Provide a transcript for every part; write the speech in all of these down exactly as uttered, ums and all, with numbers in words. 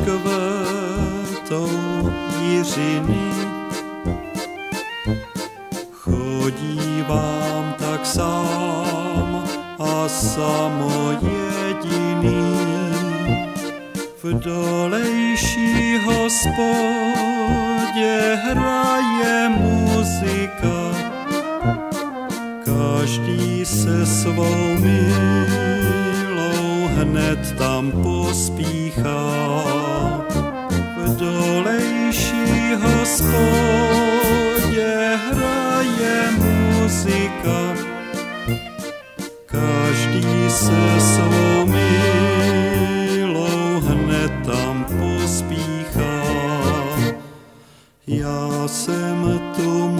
kvetou jiřiny. Chodívám tak sám a samojediný, v dolejší hospodě hraje muzika, každý se svou milou hned tam pospíchá. V dolejší hospodě hraje muzika, každý se svou milou hned tam pospíchá. Já jsem tu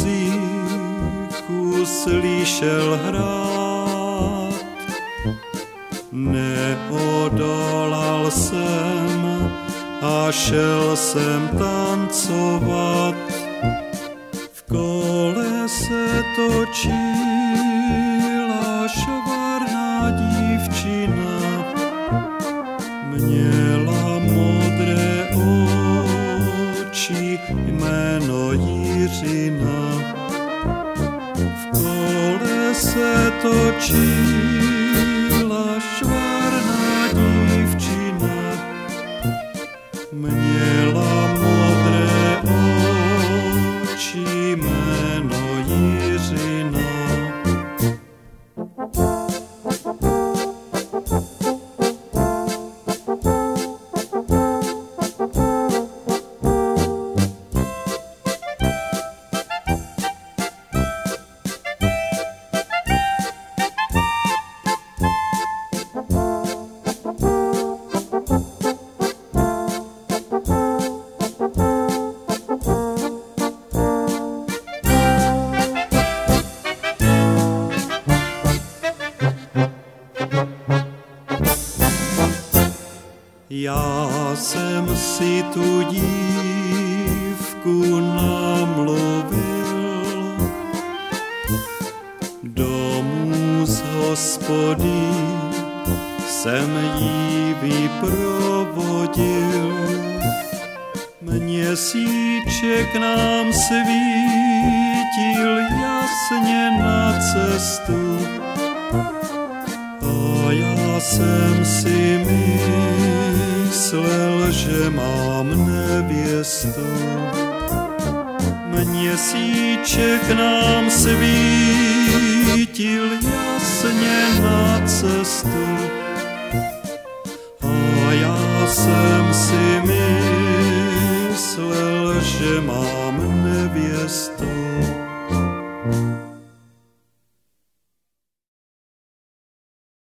muziku slyšel hrát, neodolal jsem a šel jsem tancovat. V kole se točila švarná dívčina, měla modré oči, jméno Jiřina. V kole se točila švarná dívčina, měla modré oči, jméno Jiřina. Já jsem si tu dívku namluvil domů z hospody, jsem jí vyprovodil. Měsíček nám svítil jasně na cestu a já jsem si myslel, že mám nevěstu. Měsíček nám svítil jasně na cestu a já jsem si myslel, že mám nevěstu.